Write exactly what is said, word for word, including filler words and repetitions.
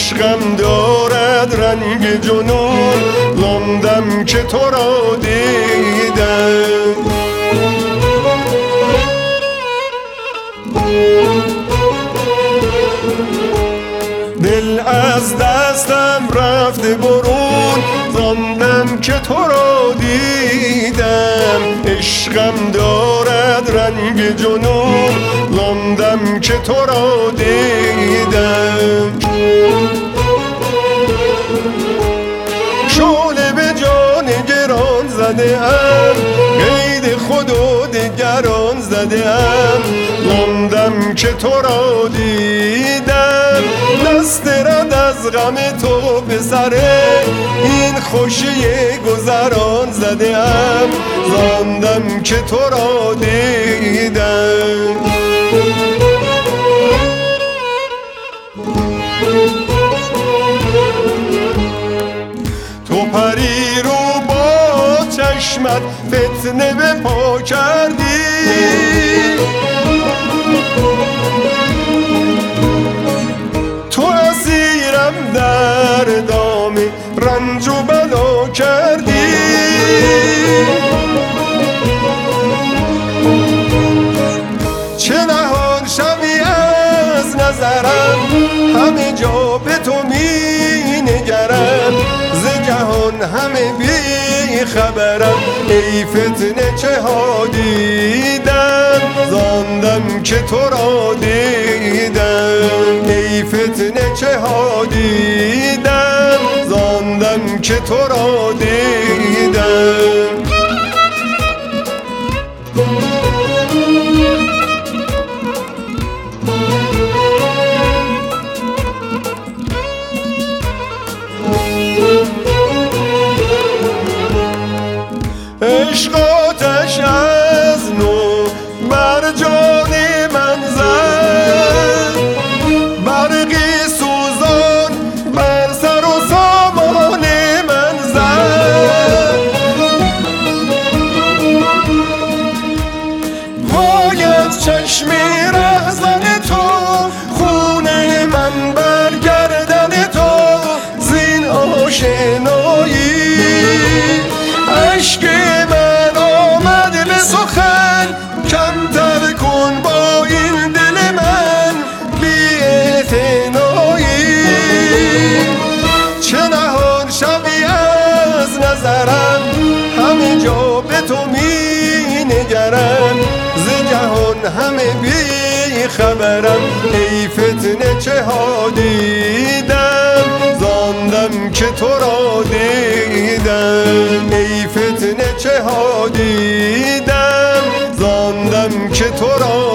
عشقم دارد رنگ جنون، زاندم که تو را دیدم. دل از دستم رفته برون، زاندم که تو را دیدم. عشقم دارد رنگ جنون، زاندم که تو را دیدم. شعله به جان گران زده ام، قید خود و دگران زده ام. زاندم که تو را دیدم. دست رد از غم تو به سر این خوشی گذران زده ام. زاندم که تو را دیدم. تو پری رو با چشمت فتنه به پا کردی، تو اسیرم در دام رنج و بلا کردی. چه نهان شوی از نظرم، همه جا به تو می نگرم. ز جهان همه بی خبرم، ای فتنه چه ها دیدم. زاندم که تو را دیدم. ای فتنه چه ها دیدم. زاندم که تو را دیدم. عشق آتش از نو بر جان من زد، برقی سوزان بر سر و سامان من زد. وای از چشم رهزن تو، خون من بر گردن تو. زین آشنایی عشق من آمد به سخن، کمتر کن با این دل من بی اعتنایی. چه نهان شوی از نظرم، همه جا به تو می نگرم. ز جهان همه بی خبرم، ای فتنه چه ها دیدم. زاندم که تو را دیدم. ای فتنه چه ها دیدم. زاندم که تو را